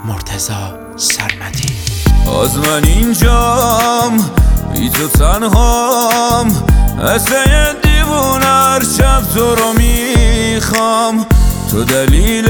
مرتضی سرمدی. از من اینجام بی تو تنهام، مثل دیوونه هر شب تو رو میخوام. تو دلیل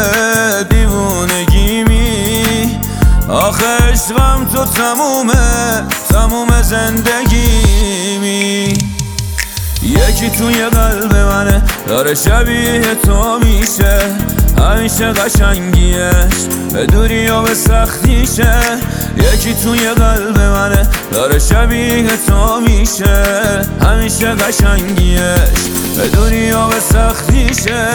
دیوونگیمی، آخه عشقم تو تموم زندگیمی. یکی توی قلب منه داره شبیه تو میشه، همیشه قشنگیش به دوری و به سختیشه. یکی توی قلب منه داره شبیه تو میشه، همیشه قشنگیش به دوری و به سختیشه.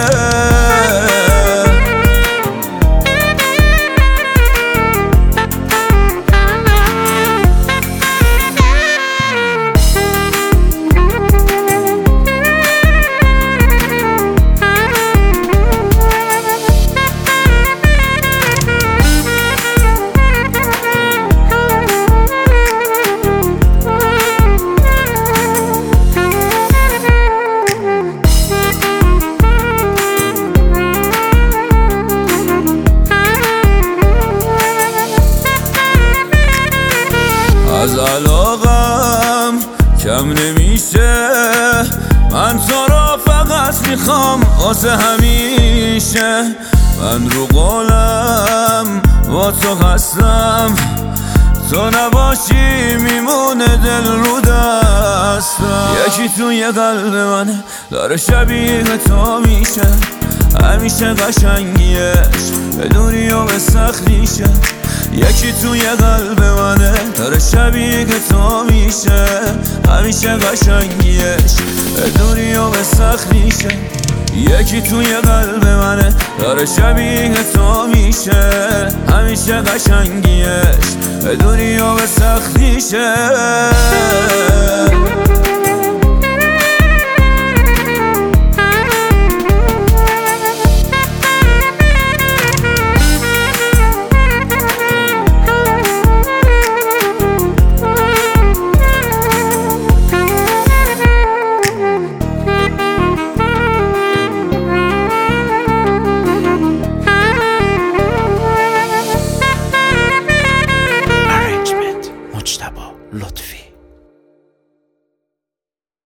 از علاقم کم نمیشه، من تو را فقط میخوام واسه همیشه. من رو قولم با تو هستم، تو نباشی میمونه دل رو دستم. یکی توی قلب منه داره شبیه تو میشه، همیشه قشنگیش به دوری و به سختیشه. یکی توی قلب منه داره شبیه تو میشه، همیشه قشنگیش به دوری و به سختیشه. یکی توی قلب منه داره شبیه تو میشه، همیشه قشنگیش به دوری و به سختیشه.